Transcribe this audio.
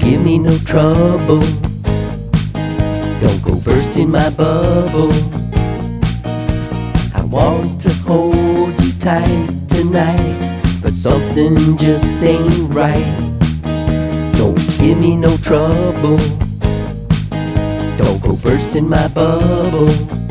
give me no trouble. Don't go bursting my bubble. I want to hold you tight tonight, but something just ain't right. Don't give me no trouble. Don't go bursting my bubble.